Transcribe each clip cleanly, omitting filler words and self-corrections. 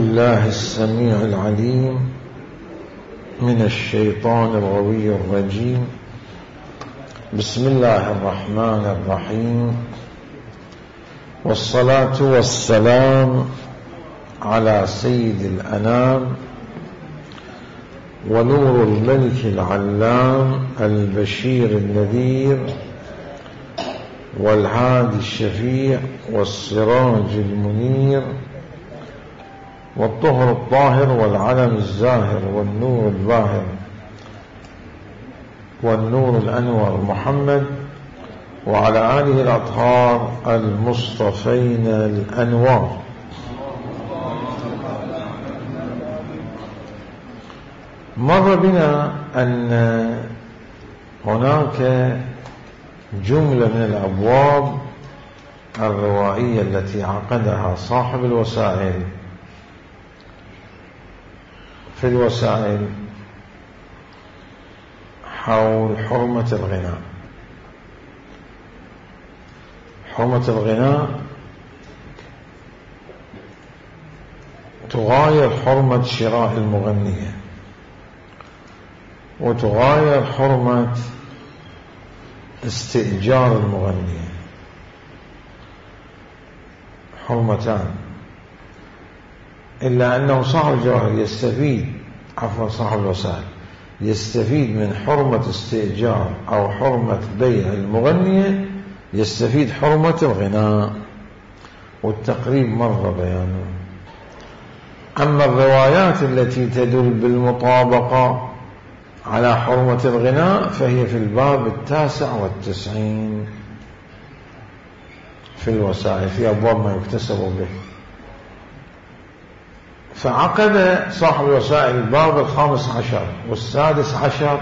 بالله السميع العليم من الشيطان الغوي الرجيم. بسم الله الرحمن الرحيم، والصلاة والسلام على سيد الأنام ونور الملك العلام البشير النذير والهادي الشفيع والسراج المنير والطهر الطاهر والعلم الزاهر والنور الباهر والنور الأنور محمد وعلى آله الأطهار المصطفين الأنوار. مر بنا أن هناك جملة من الأبواب الروائية التي عقدها صاحب الوسائل في الوسائل حول حرمة الغناء. حرمة الغناء تغاير حرمة شراء المغنية، وتغاير حرمة استئجار المغنية، حرمتان. إلا أنه صاحب الجواهر يستفيد، صاحب الوسائل يستفيد من حرمة استئجار أو حرمة بيع المغنية، يستفيد حرمة الغناء، والتقريب مر بيانه. أما الروايات التي تدل بالمطابقة على حرمة الغناء فهي في الباب 99 في الوسائل، في أبواب ما يكتسب به. فعقد صاحب الوسائل الباب 15 و16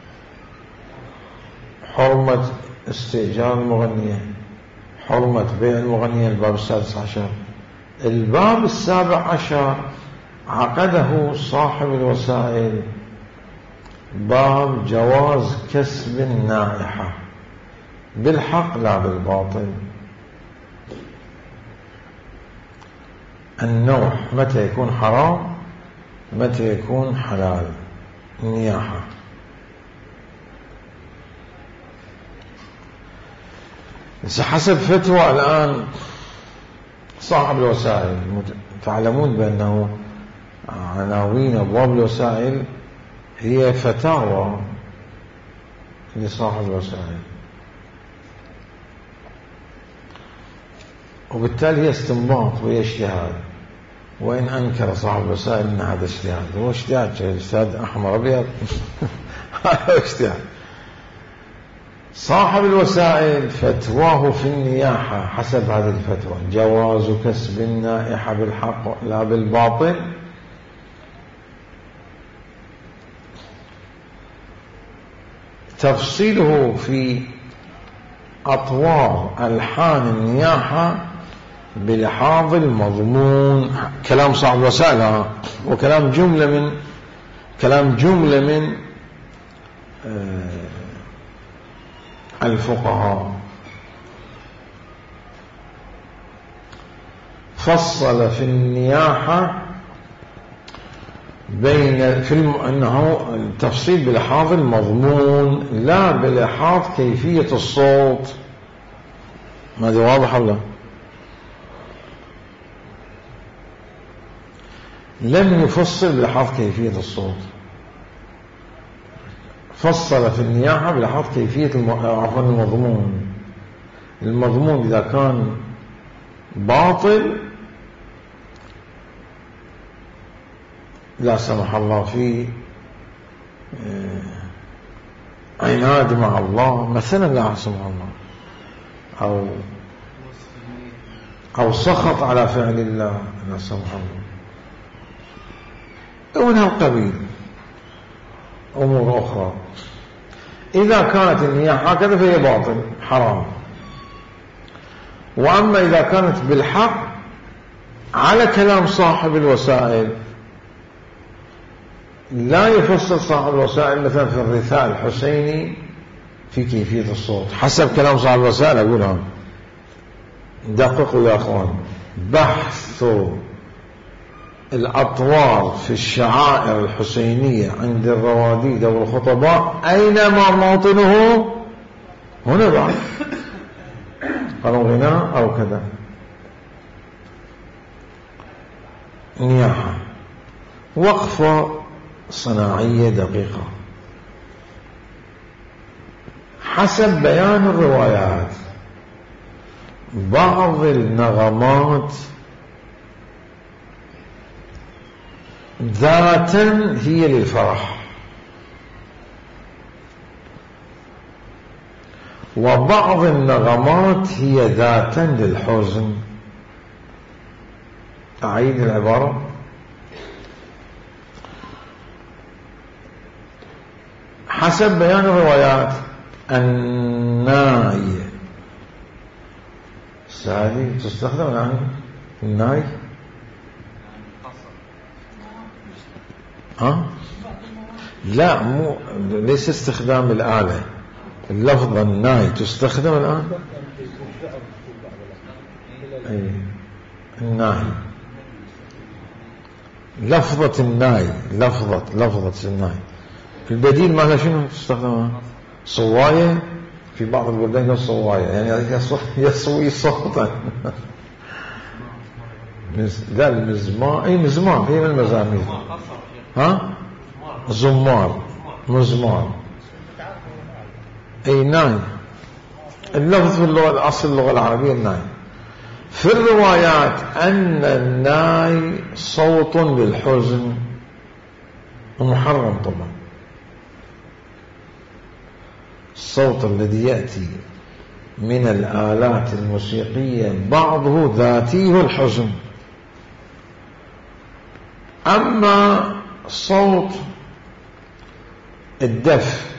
حرمة استئجار المغنية، حرمة بيع المغنية الباب 16. الباب 17 عقده صاحب الوسائل باب جواز كسب النائحة بالحق لا بالباطل. النوح متى يكون حرام، متى يكون حلال، النياحة. حسب فتوى الآن صاحب الوسائل، تعلمون بأنه عناوين أبواب الوسائل هي فتاوى لصاحب الوسائل، وبالتالي هي استنباط وهي اجتهاد. وإن أنكر صاحب الوسائل أن هذا اجتهاد، هو اجتهاد أحمر أبيض هذا اجتهاد. صاحب الوسائل فتواه في النياحة حسب هذه الفتوى جواز كسب النائحة بالحق لا بالباطل. تفصيله في أطوار ألحان النياحة بلحاظ المضمون، كلام صاحب الوسائل وكلام جملة من الفقهاء. فصل في النياحة بين أنه التفصيل بلحاظ المضمون لا بلحاظ كيفية الصوت. ما دي واضح ولا؟ لم يفصل بلحاظ كيفية الصوت، فصل في النياحة بلحاظ كيفية المضمون. المضمون إذا كان باطل لا سمح الله في عناد مع الله مثلا، لا سمح الله، أو سخط على فعل الله لا سمح الله، ومن هالقبيل أمور أخرى. إذا كانت النياحة هكذا فهي باطل حرام. وأما إذا كانت بالحق على كلام صاحب الوسائل لا يفصل صاحب الوسائل مثلا في الرثاء الحسيني في كيفية الصوت حسب كلام صاحب الوسائل. أقولها دققوا يا أخوان، بحث الأطوار في الشعائر الحسينية عند الرواديد والخطباء أينما موطنه هنا بعد قالوا غناء أو كذا. نياحة وقفة صناعية دقيقة حسب بيان الروايات. بعض النغمات ذاتا هي للفرح، وبعض النغمات هي ذاتا للحزن. أعيد العبارة. حسب بيان الروايات الناي هذه تستخدم الآن الناي لا مو ليس استخدام الآلة. اللفظة الناي تستخدم الآن. الناي لفظة الناي لفظة الناي. البديل مالها شنو تستخدمها؟ صواية. في بعض البلدان صواية يعني يصوي صوتا. لا المزمار اي مزمار هي من المزامير. زمار مزمار اي ناي. اللفظ في اللغة الأصل اللغة العربية الناي. في الروايات أن الناي صوت للحزن ومحرم طبعا. الصوت الذي يأتي من الآلات الموسيقية بعضه ذاتي هو الحزن. أما صوت الدف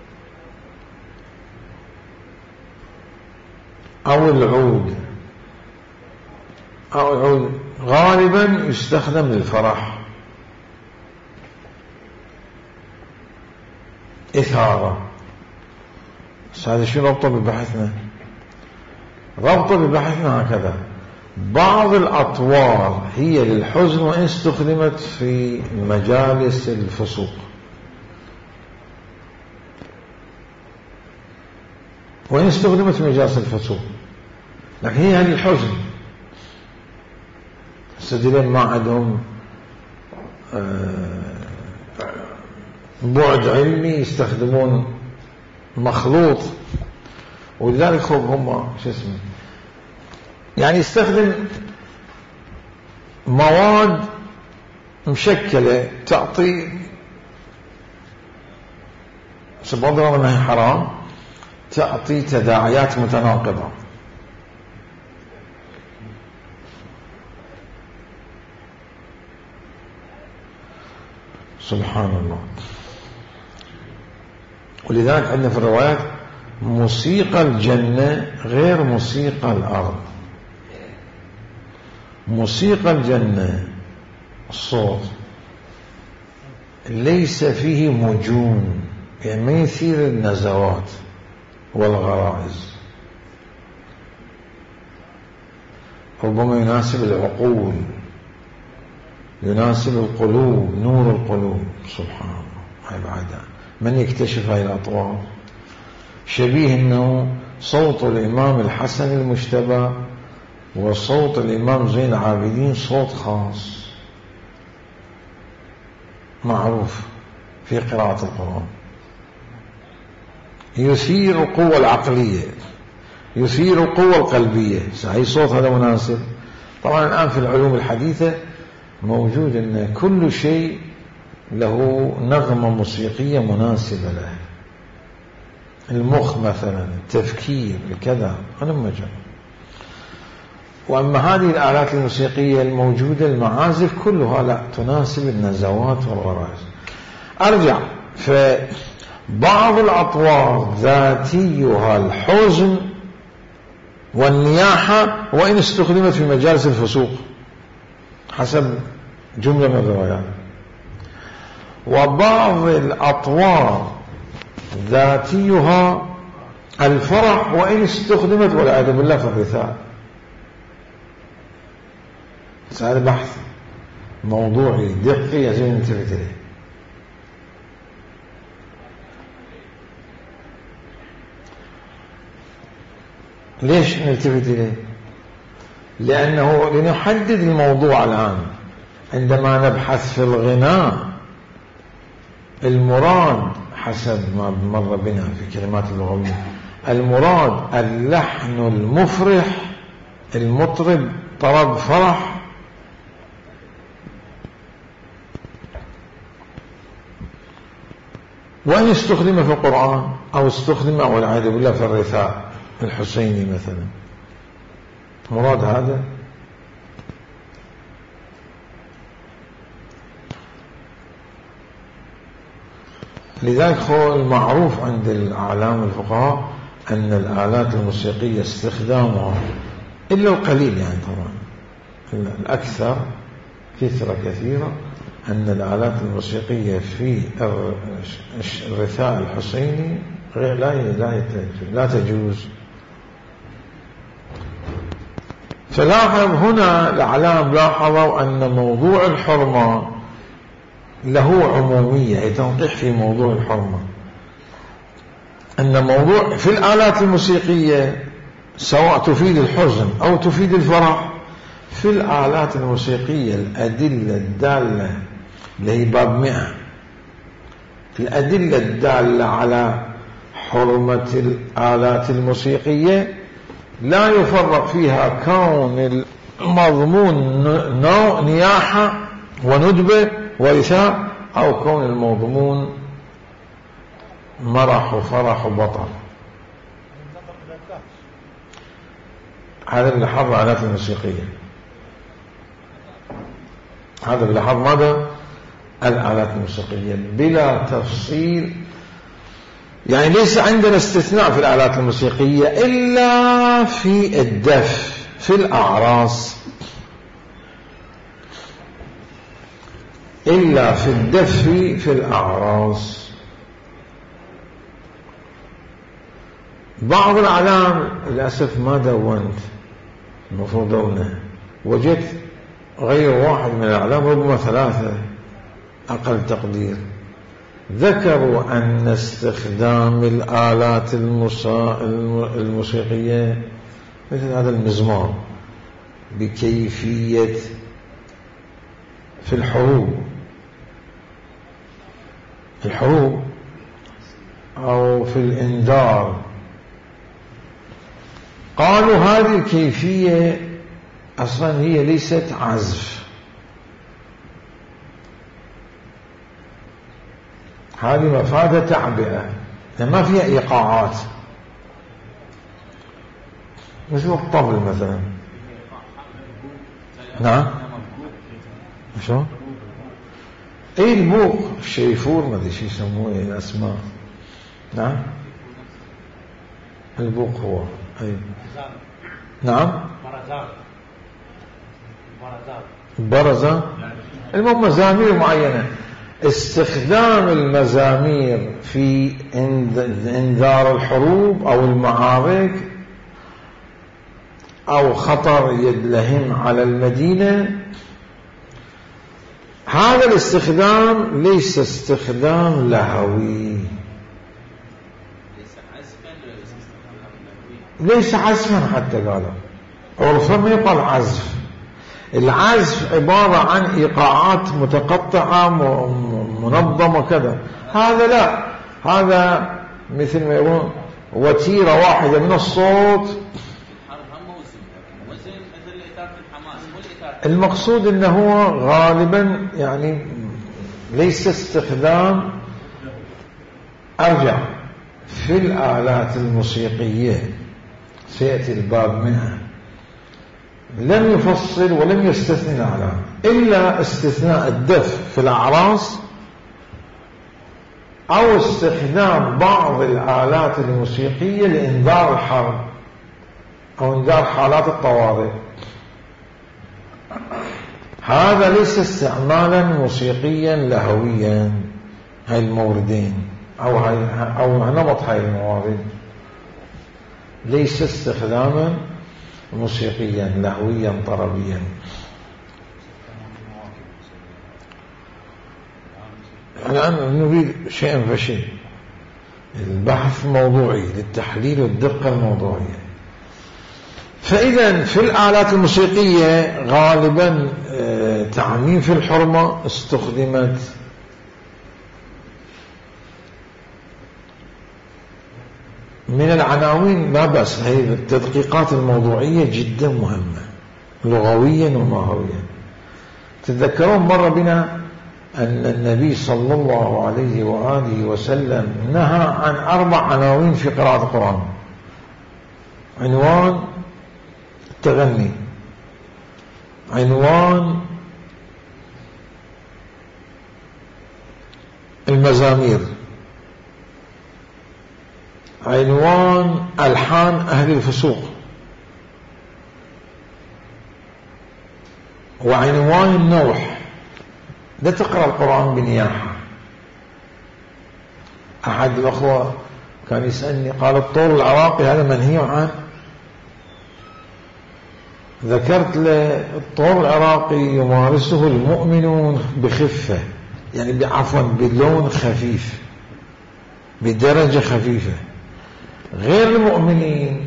أو العود غالبا يستخدم للفرح، إثارة. هذا شو ربطه ببحثنا؟ ربطه ببحثنا هكذا. بعض الأطوار هي للحزن وإن استخدمت في مجالس الفسوق. وإن استخدمت في مجالس الفسوق لكن هي للحزن. السجلين ما عندهم بعد علمي يستخدمون مخلوط، ولذلك هم شو اسمه يعني يستخدم مواد مشكلة تعطي سبب انها حرام، تعطي تداعيات متناقضة. سبحان الله. ولذلك عندنا في الروايات موسيقى الجنة غير موسيقى الأرض. موسيقى الجنة الصوت ليس فيه مجون، يعني ما يثير النزوات والغرائز، ربما يناسب العقول، يناسب القلوب، نور القلوب. سبحان الله. هاي بعدها من يكتشف هاي الأطوار؟ شبيه أنه صوت الإمام الحسن المجتبى وصوت الإمام زين العابدين صوت خاص معروف في قراءة القرآن، يثير القوة العقلية، يثير القوة القلبية. هاي صوت هذا مناسب. طبعا الآن في العلوم الحديثة موجود أن كل شيء له نغمة موسيقية مناسبة له. المخ مثلا، التفكير، كذا، أنا مجال. وأما هذه الآلات الموسيقية الموجودة المعازف كلها لا تناسب النزوات والغرائز. أرجع، فبعض الأطوار ذاتيها الحزن والنياحة وإن استخدمت في مجالس الفسوق حسب جملة من الروايات. وبعض الأطوار ذاتيها الفرح وإن استخدمت والعياذ بالله في الرثاء. هذا بحث موضوعي دقي يجب أن نلتفت إليه. ليش نلتفت إليه؟ لأنه لنحدد الموضوع الآن. عندما نبحث في الغناء المراد حسب ما مر بنا في كلمات اللغوية، المراد اللحن المفرح، المطرب طرب فرح. وإن استخدم في القرآن أو استخدم والعياذ بالله في الرثاء الحسيني مثلا، مراد هذا. لذلك هو المعروف عند الأعلام الفقهاء أن الآلات الموسيقية استخدامها إلا القليل، يعني طبعا الأكثر كثرة كثيرة، أن الآلات الموسيقية في الرثاء الحسيني لا تجوز. فلاحظ هنا الأعلام لاحظوا أن موضوع الحرمة له عمومية، تنقيح في موضوع الحرمة، أن موضوع في الآلات الموسيقية سواء تفيد الحزن أو تفيد الفرح، في الآلات الموسيقية الأدلة الدالة اللي هي باب 100، الأدلة الدالة على حرمة الآلات الموسيقية لا يفرق فيها كون المضمون نياحة وندبة ورثاء، أو كون المضمون مرح وفرح وبطل. هذا بلحظ الآلات الموسيقية، هذا بلحظ ماذا؟ الآلات الموسيقية بلا تفصيل. يعني ليس عندنا استثناء في الآلات الموسيقية إلا في الدف في الأعراس، إلا في الدف في الأعراس. بعض الأعلام للأسف ما دونت، المفروض دونه، وجدت غير واحد من الأعلام ربما 3 أقل تقدير ذكروا أن استخدام الآلات الموسيقية مثل هذا المزمار بكيفية في الحروب أو في الإنذار، قالوا هذه الكيفية أصلا هي ليست عزف، هذه مفادة تعبئة، ما فيها إيقاعات مثل الطبل مثلا. نعم شو؟ ايه البوق، الشيفور، ما ادري شو يسموه الاسماء. نعم البوق هو اي نعم برزة. المهم مزامير معينة، استخدام المزامير في انذار الحروب او المعارك او خطر يدلهم على المدينة، هذا الاستخدام ليس استخدام لهوي، ليس عزفا حتى قالوا عرفا ما يقال عزف. العزف عبارة عن إيقاعات متقطعة منظمة كذا، هذا لا، هذا مثل ما يقولون وتيرة واحدة من الصوت. المقصود أنه هو غالبا يعني ليس استخدام. أرجع في الآلات الموسيقية سيأتي الباب منها، لم يفصل ولم يستثني الأعلام إلا استثناء الدف في الأعراس أو استخدام بعض الآلات الموسيقية لإنذار الحرب أو إنذار حالات الطوارئ. هذا ليس استعمالا موسيقيا لهويا، هاي الموردين أو نمط هاي الموارد ليس استخداما موسيقيا لهويا طربيا. الآن نريد شيئا فشيء، البحث موضوعي للتحليل والدقة الموضوعية. فإذا في الآلات الموسيقية غالبا تعميم في الحرمة استخدمت من العناوين، لا بأس، هذه التدقيقات الموضوعية جدا مهمة لغويا وماهويا. تتذكرون مر بنا أن النبي صلى الله عليه وآله وسلم نهى عن 4 عناوين في قراءة القرآن: عنوان التغني، عنوان المزامير، عنوان ألحان أهل الفسوق، وعنوان النوح. لا تقرأ القرآن بنياحة. أحد الأخوة كان يسألني قال الطور العراقي هذا منهي عنه. ذكرت له الطور العراقي يمارسه المؤمنون بخفة، يعني عفوا بلون خفيف، بدرجة خفيفة. غير المؤمنين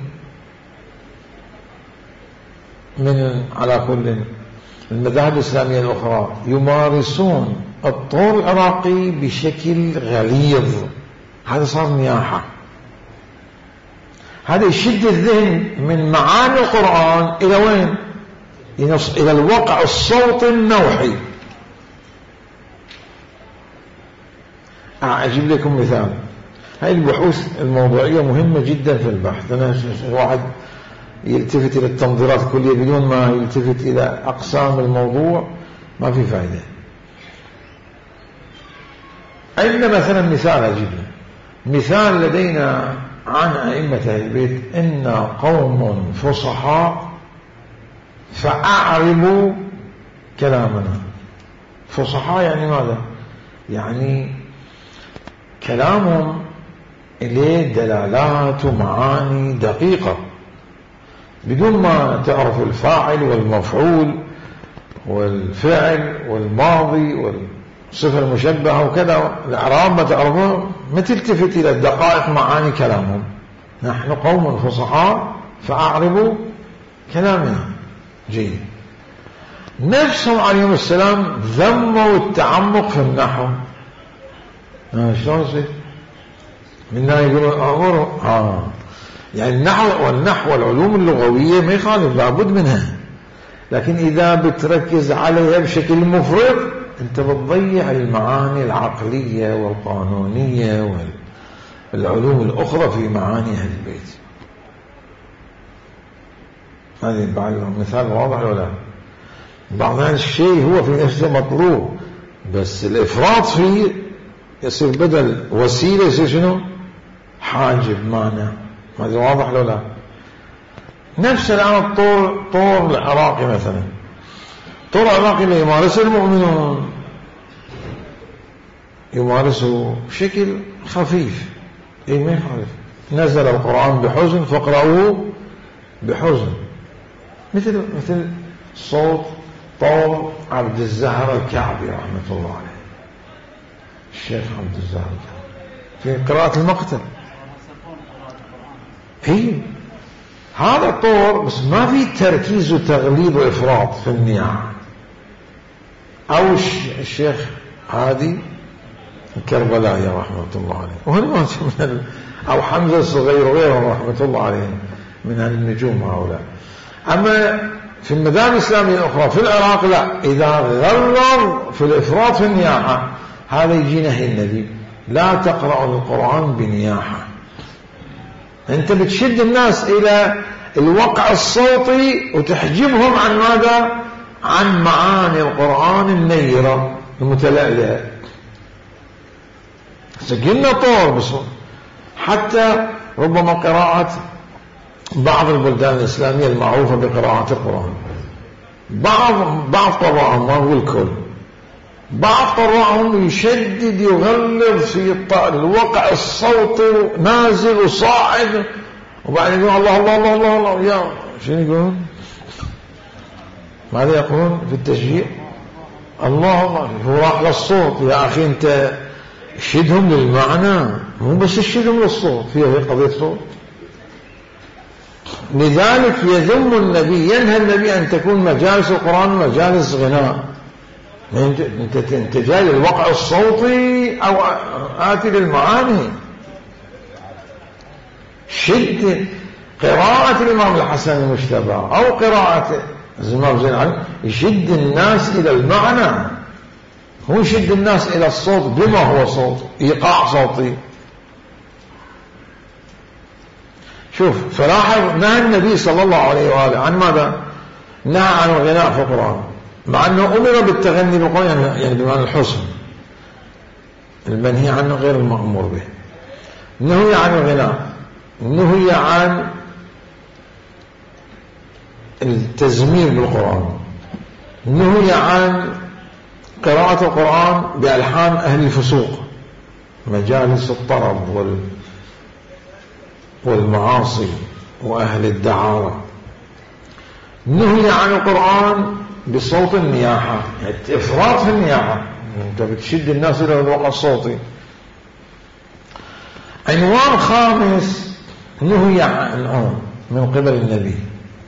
من على كل المذاهب الإسلامية الأخرى يمارسون الطور العراقي بشكل غليظ. هذا صار نياحة. هذا يشد الذهن من معاني القرآن إلى وين؟ إلى الوقع الصوتي النوحي. أجيب لكم مثال. هذه البحوث الموضوعية مهمة جدا في البحث. أنا واحد يلتفت إلى التنظيرات الكلية بدون ما يلتفت إلى أقسام الموضوع ما في فائدة. عندنا مثلا مثال أجيب مثال لدينا عن أئمة البيت: إنا قوم فصحاء فأعربوا كلامنا. فصحاء يعني ماذا؟ يعني كلامهم إليه دلالات ومعاني دقيقة بدون ما تعرف الفاعل والمفعول والفعل والماضي والصفة المشبهة وكذا. الإعراب ما تعرفه، ما تلتفت إلى دقائق معاني كلامهم. نحن قوم فصحاء فأعربوا كلامنا. جيد. نفسهم عليهم السلام ذموا التعمق في النحو. شلون يصير؟ منا يقولون يعني النحو والعلوم اللغوية ما يخالف، لابد منها، لكن إذا بتركز عليها بشكل مفرط أنت بتضيع المعاني العقلية والقانونية والعلوم الأخرى في معاني أهل البيت. هذه مثال واضح ولا؟ بعض الشيء هو في نفسه مطلوب، بس الإفراط فيه يصير بدل وسيلة يصير شنو؟ حاجب، مانع. هذا واضح لو لا؟ نفس الآن الطور العراقي مثلا. الطور العراقي اللي يمارسه المؤمنون يمارسه بشكل خفيف، ما يخالف. نزل القرآن بحزن فاقرأوه بحزن، مثل صوت طور عبد الزهر الكعبي رحمة الله عليه، الشيخ عبد الزهر الكعبي في قراءة المقتل. هذا الطور بس ما في تركيز وتغليظ وإفراط في النياحة. أو الشيخ هادي الكربلائي رحمة الله عليه، وهنا أو حمزة الصغير وغيرهم رحمة الله عليهم من النجوم هؤلاء. أما في المذاهب الإسلامية الأخرى في العراق لا، إذا غلظ في الإفراط في النياحة هذا يجي نهي النبي: لا تقرأ القرآن بنياحة. أنت بتشد الناس إلى الوقع الصوتي وتحجبهم عن ماذا؟ عن معاني القرآن النيرة المتلألئة. قلنا طور بس حتى ربما قراءة بعض البلدان الإسلامية المعروفة بقراءة القرآن، بعض قراءهم، ما هو الكل، بعض قراءهم يشدد يغلظ في الوقع الصوتي نازل وصاعد، وبعدين يقول الله الله الله الله, الله. يا شنو يقولون؟ ماذا يقولون في التشجيع؟ الله الله. هو راح للصوت. يا أخي أنت شدهم للمعنى، مو بس الشدهم للصوت، فيها قضية صوت. لذلك يذم النبي، ينهى النبي أن تكون مجالس القرآن مجالس غناء. أنت جاي للوقع الصوتي أو آتي للمعاني. شد قراءة الإمام الحسن المجتبى أو قراءة الإمام زين العابدين يشد الناس إلى المعنى، هو يشد الناس إلى الصوت بما هو صوت، إيقاع صوتي. شوف، فلاحظ نهى النبي صلى الله عليه وآله عن ماذا؟ نهى عن الغناء في القرآن، مع أنه أمر بالتغني بالقرآن، يعني بمعنى الحسن، المنهي عنه غير المأمور به. نهي عن الغناء، نهي عن التزمير بالقرآن، نهي عن قراءة القرآن بألحان أهل الفسوق، مجالس الطرب والمعاصي وأهل الدعارة. نهي عن القرآن بصوت النياحة، يعني إفراط في النياحة، أنت بتشد الناس إلى الوقع الصوتي. عنوان خامس، نهي عنه من قبل النبي،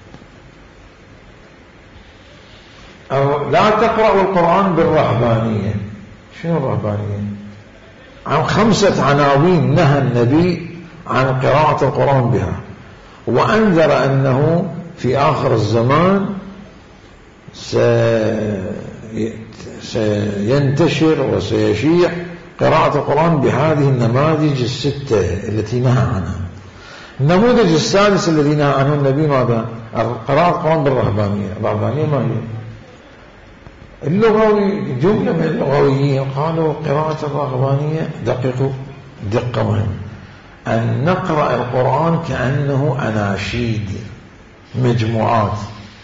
أو لا تقرأوا القرآن بالرهبانية. شنو الرهبانية؟ عن 5 عناوين نهى النبي عن قراءة القرآن بها، وأنذر أنه في آخر الزمان سينتشر وسيشيع قراءة القرآن بهذه النماذج 6 التي نهى عنها. النموذج السادس الذي نهى عنه النبي ماذا؟ قراءة القرآن بالرهبانية. الرهبانية ما هي؟ اللغوي، جملة من اللغويين قالوا قراءة الرهبانية، دققوا دقة مهمة، أن نقرأ القرآن كأنه أناشيد، مجموعات،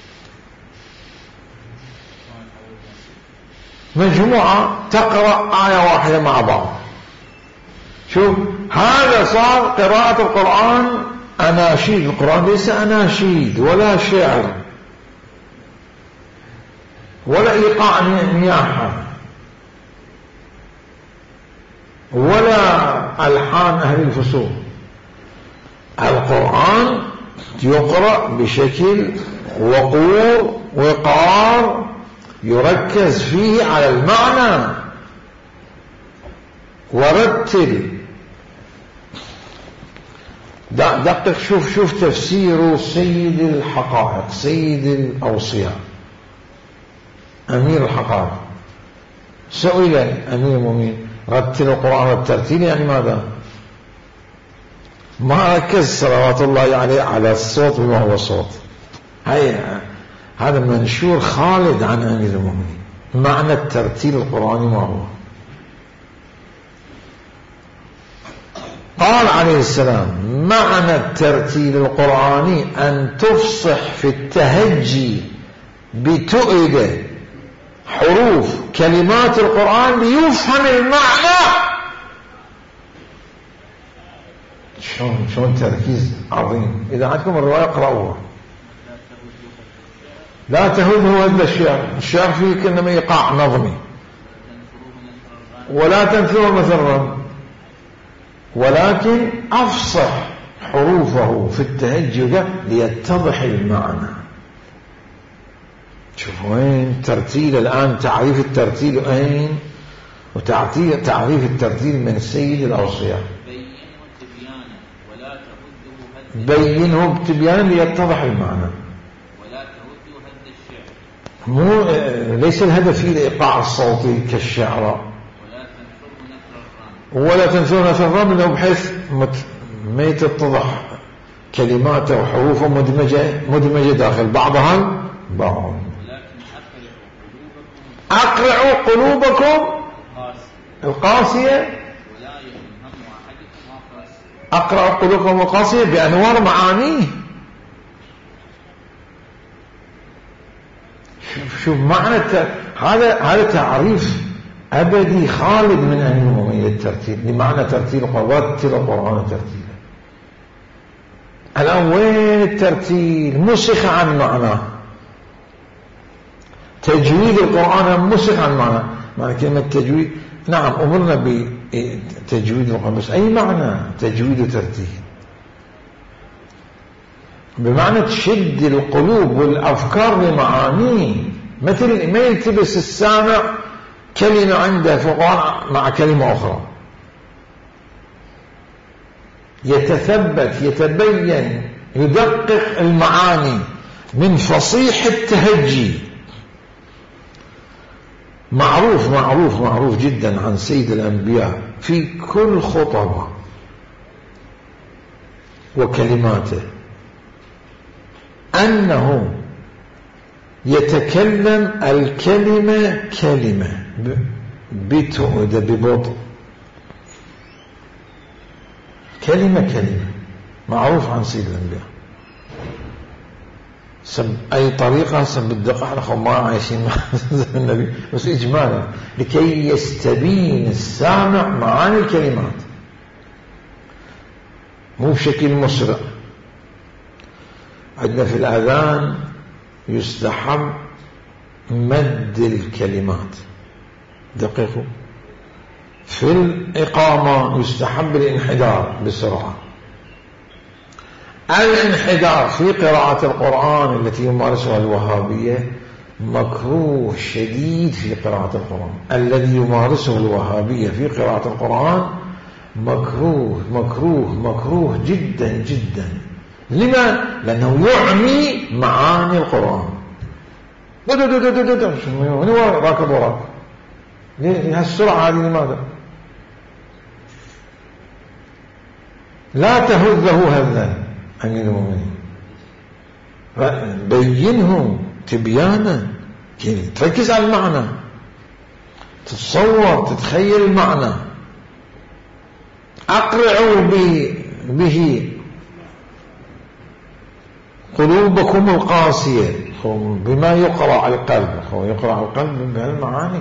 مجموعة تقرأ آية واحدة مع بعض. شوف، هذا صار قراءة القرآن أناشيد. القرآن ليس أناشيد ولا شعر ولا إيقاع نياحة ولا ألحان أهل الفسوق. القرآن يقرأ بشكل وقور، وقار، يركز فيه على المعنى. ورتل، دقق، شوف تفسير سيد الحقائق، سيد الأوصياء، أمير الحقائق. سئل أمير المؤمنين رتل القرآن الترتيل يعني ماذا؟ ما ركز صلوات الله عليه على الصوت بما هو صوت. هذا منشور خالد عن أمير المؤمنين. معنى الترتيل القرآني ما هو؟ قال عليه السلام: معنى الترتيل القرآني أن تفصح في التهجي بتؤد حروف كلمات القرآن ليفهم المعنى. شلون تركيز عظيم. إذا عندكم الرواية اقرأوها. لا تهمه هذا الشعر فيه كأنما إيقاع نظمي. ولا تنثروا مثلا، ولكن أفصح حروفه في التهجد ليتضح المعنى. شوفوا وين ترتيل الآن، تعريف الترتيل أين، وتعريف الترتيل من سيد الأوصياء. بينه بتبيانا ليتضح المعنى، مو ليس الهدف فيه الإيقاع الصوتي كالشعر. ولا تنسون نثر الرمل، بحيث ما يتضح كلماته وحروفه مدمجة داخل بعضها بعض. أقرعوا قلوبكم القاسية، أقرأوا قلوبكم القاسية بأنوار معانيه. شوف معنى هذا تعريف أبدي خالد من أهل المؤمنين للترتيل، لمعنى ترتيل القرآن. رتل القرآن ترتيلا. الآن وين الترتيل؟ مسخ عن معناه. تجويد القرآن مسخ عن معناه. معنى كلمة تجويد، نعم أمرنا تجويد القرآن، بس أي معنى تجويد وترتيل؟ بمعنى تشد القلوب والأفكار لمعانيه، مثل ما يلتبس السامع كلمة عنده في القرآن مع كلمة أخرى، يتثبت يتبين يدقق المعاني من فصيح التهجي. معروف جدا عن سيد الأنبياء في كل خطبه وكلماته أنه يتكلم الكلمة كلمة ببطء، كلمة معروف عن سيد الأنبياء. أي طريقة بالدقة، احنا ما عايشين مع النبي، بس إجمالا لكي يستبين السامع معاني الكلمات، مو بشكل مسرع. عندنا في الأذان يستحب مد الكلمات، دقيقوا. في الإقامة يستحب الانحدار بسرعة. الانحدار في قراءة القرآن التي يمارسها الوهابية مكروه شديد في قراءة القرآن. الذي يمارسه الوهابية في قراءة القرآن مكروه جدا جدا. لما؟ لأنه يعمي معاني القرآن. من راكب وراك ليه هالسرعة هذه؟ لماذا؟ لا تهذه هذا أمير المؤمنين، بينه تبيانا، تركز على المعنى، تتصور تتخيل المعنى. أقرعوا به قلوبكم القاسية، بما يقرأ القلب، يقرأ القلب بهالمعاني.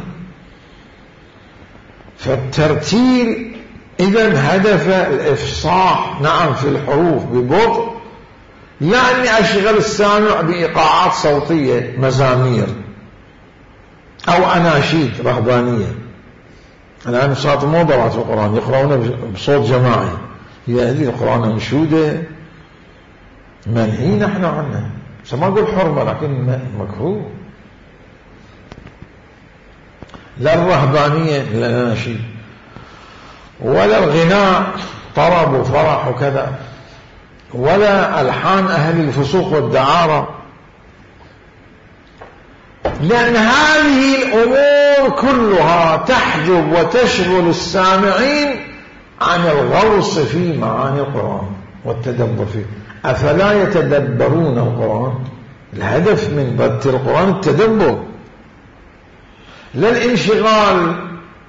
فالترتيل إذا هدف الإفصاح، نعم، في الحروف ببطء، يعني أشغل السامع بإيقاعات صوتية، مزامير أو أناشيد رهبانية. الآن صارت موضة في القرآن يقرأون بصوت جماعي، هي هذه القرآن أنشودة منهي نحن عنها، ما أقول حرمة لكن مكروه. لا الرهبانية لا الأناشيد ولا الغناء طرب وفرح وكذا، ولا ألحان أهل الفسوق والدعارة، لأن هذه الأمور كلها تحجب وتشغل السامعين عن الغوص في معاني القرآن والتدبر فيه. أفلا يتدبرون القرآن؟ الهدف من بث القرآن التدبر، لا الانشغال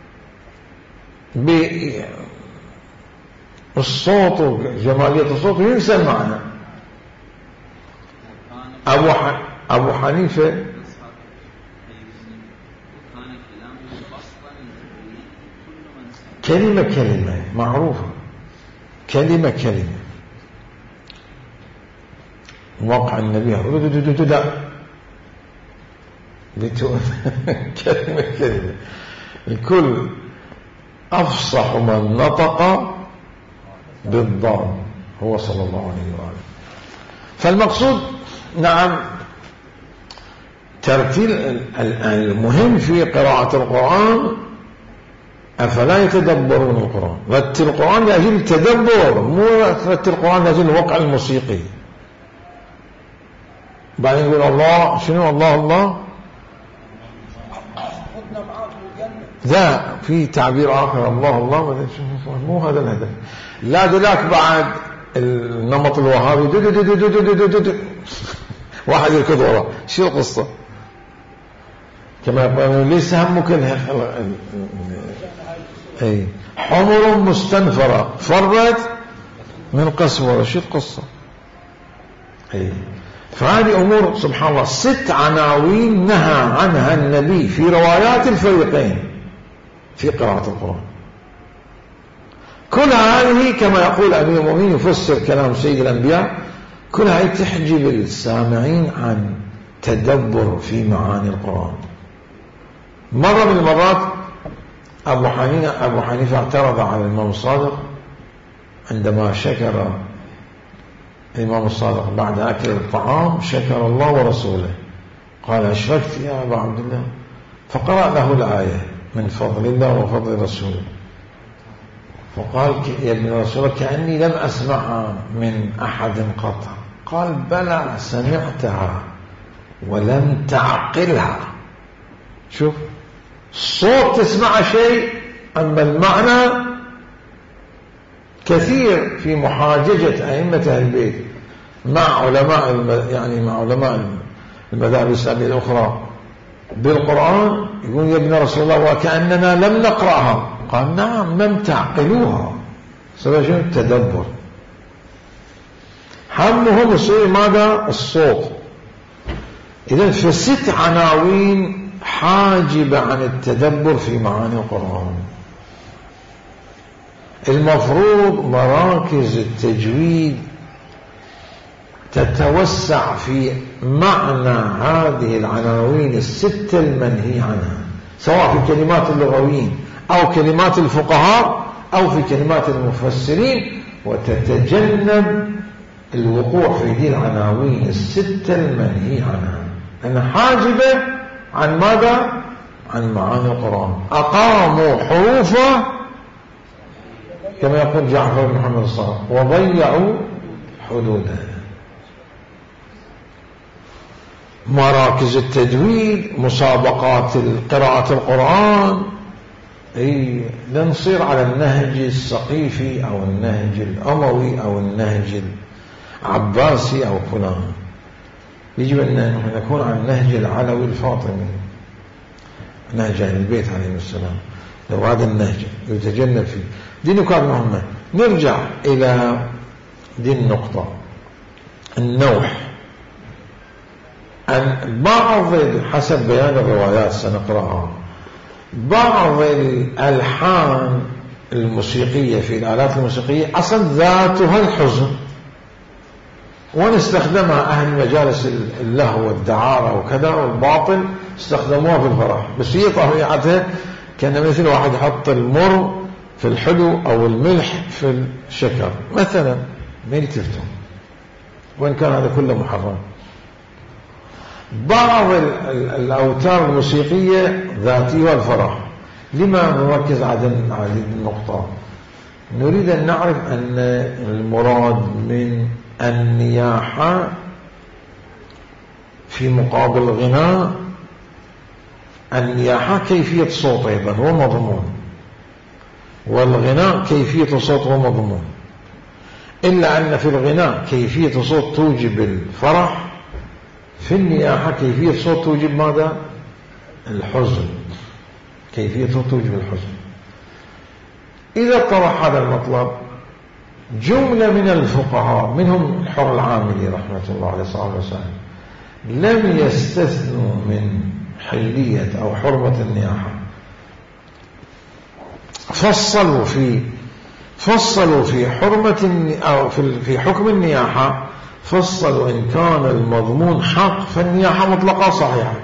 بالصوت وجمالية الصوت وينسى المعنى. أبو حنيفة كلمة معروفة، كلمة وقع النبي كلمة الكل أفصح من نطق بالضاد هو صلى الله عليه وآله. فالمقصود نعم ترتيل المهم في قراءة القرآن. أفلا يتدبرون القرآن؟ رتل القرآن لأجل التدبر، مو رتل القرآن لأجل الوقع الموسيقي. بعدين يقول الله شنو الله لا في تعبير آخر الله مو هذا الهدف. لا ذاك بعد النمط الوهابي واحد يركض وراه. شو القصة؟ كما يقولون ليس همك أي حمر مستنفرة فرت من قسورة. شو القصة؟ أي فهذه أمور سبحان الله 6 عناوين نهى عنها النبي في روايات الفريقين في قراءة القرآن. كل هذه كما يقول أمير المؤمنين يفسر كلام سيد الأنبياء، كل هذه تحجب السامعين عن تدبر في معاني القرآن. مرة من المرات أبو حنيفة اعترض على الإمام الصادق عندما شكر الإمام الصادق بعد أكل الطعام، شكر الله ورسوله، قال أشركت يا أبا عبد الله؟ فقرأ له الآية من فضل الله وفضل رسوله، فقال يا ابن رسول الله كأني لم أسمعها من أحد قط. قال بلى سمعتها ولم تعقلها. شوف، الصوت تسمع شيء، أما المعنى كثير في محاججة أئمة أهل البيت مع علماء مع علماء المذاهب الإسلامية الأخرى بالقرآن، يقول يا ابن رسول الله وكأننا لم نقرأها. قال نعم لم تعقلوها. سبب شنو؟ التدبر. همهم يصير ماذا؟ الصوت. إذن فست عناوين حاجبة عن التدبر في معاني القرآن. المفروض مراكز التجويد تتوسع في معنى هذه العناوين الستة المنهي عنها، سواء في كلمات اللغويين أو كلمات الفقهاء أو في كلمات المفسرين، وتتجنب الوقوع في هذه العناوين الستة المنهي عنها، أنها حاجبة عن ماذا؟ عن معاني القرآن. أقاموا حروفه كما يقول جعفر بن محمد الصادق وضيعوا حدوده. مراكز التجويد، مسابقات قراءة القرآن، لا نصير على النهج السقيفي أو النهج الأموي أو النهج العباسي أو فلان. يجب أن نكون على النهج العلوي الفاطمي، نهج أهل البيت عليهم السلام. لو هذا النهج يتجنب فيه دي نقاط مهمة. نرجع إلى دي النقطة، النوح. أن بعض حسب بيان الروايات سنقرأها، بعض الألحان الموسيقية في الآلات الموسيقية أصلا ذاتها الحزن، ونستخدمها أهل مجالس اللهو والدعارة وكذا والباطل استخدموها في الفرح، بس هي طبيعتها كان مثل واحد يحط المر في الحلو أو الملح في الشكر مثلا، ما يلتفتون، وإن كان هذا كله محرم. بعض الأوتار الموسيقية ذاتية الفرح. لما نركز على هذه النقطة؟ نريد أن نعرف أن المراد من النياحة في مقابل الغناء، النياحة كيفية صوت أيضا هو مضمون، والغناء كيفية صوت هو مضمون، إلا أن في الغناء كيفية صوت توجب الفرح، في النياحة كيفية صوت توجب ماذا؟ الحزن. كيفية صوت توجب الحزن. إذا اتضح هذا المطلب، جملة من الفقهاء منهم الحر العاملي رحمة الله عليه صلى وسلم لم يستثنوا من حلية أو حرمة النياحة، فصلوا في حرمة أو في حكم النياحة، فصلوا إن كان المضمون حق فالنياحة مطلقة صحيحة.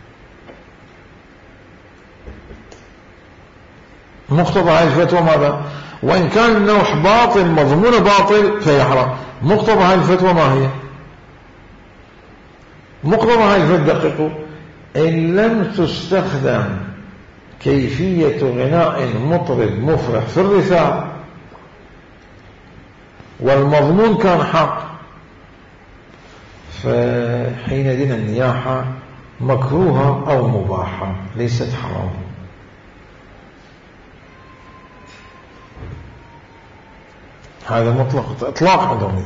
مقتضى هذه الفتوى ماذا؟ وإن كان النوح باطل مضمون باطل فهي حرام. مقتضى هذه الفتوى ما هي؟ مقتضى هذه الفتوى دقيقوا، إن لم تستخدم كيفية غناء مطرب مفرح في الرثاء والمضمون كان حق، فحينئذ النياحة مكروهة أو مباحة ليست حرام. هذا مطلق إطلاق عندهم.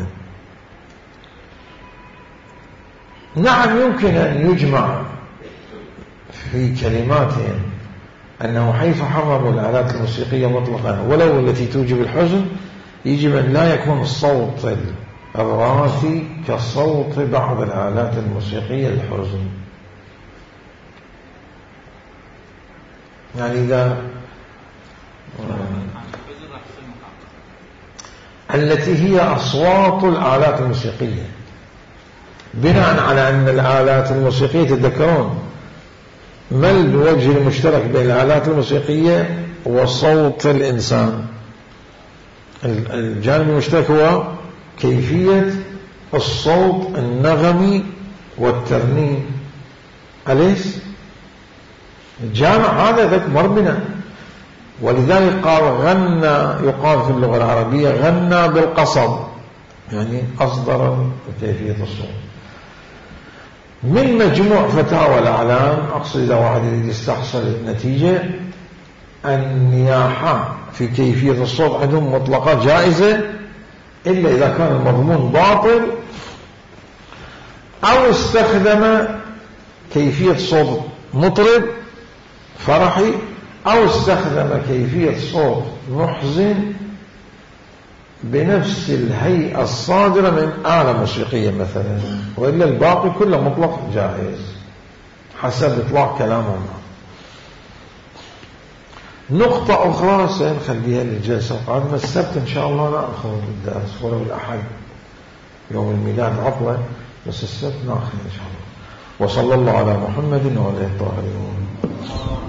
نعم يمكن أن يجمع في كلماتهم أنه حيث حرموا الآلات الموسيقية مطلقا ولو التي توجب الحزن، يجب أن لا يكون الصوت الراثي كصوت بعض الآلات الموسيقية الحزن. يعني إذا التي هي أصوات الآلات الموسيقية، بناء على أن الآلات الموسيقية تذكرون ما الوجه المشترك بين الآلات الموسيقية وصوت الإنسان؟ الجانب المشترك هو كيفية الصوت النغمي والترنيم. أليس الجامع هذا مر بنا، ولذلك قال غنى، يقال في اللغة العربية غنى بالقصب، يعني أصدر كيفية الصوت. من مجموع فتاوى الأعلام، أقصد إذا واحد يريد يستحصل النتيجة، النياحة في كيفية الصوت عندهم مطلقة جائزة، إلا إذا كان المضمون باطل أو استخدم كيفية صوت مطرب فرحي أو استخدم كيفية صوت محزن بنفس الهيئة الصادرة من آلة موسيقية مثلا، وإلا الباقي كله مطلق جائز حسب إطلاق كلامهم. نقطة أخرى سنخليها للجلسة القادمة، السبت إن شاء الله نأخذ الدرس، ولو الأحد يوم الميلاد عطلة، بس السبت نأخذ إن شاء الله. وصلى الله على محمد وعلى آله الطاهرين.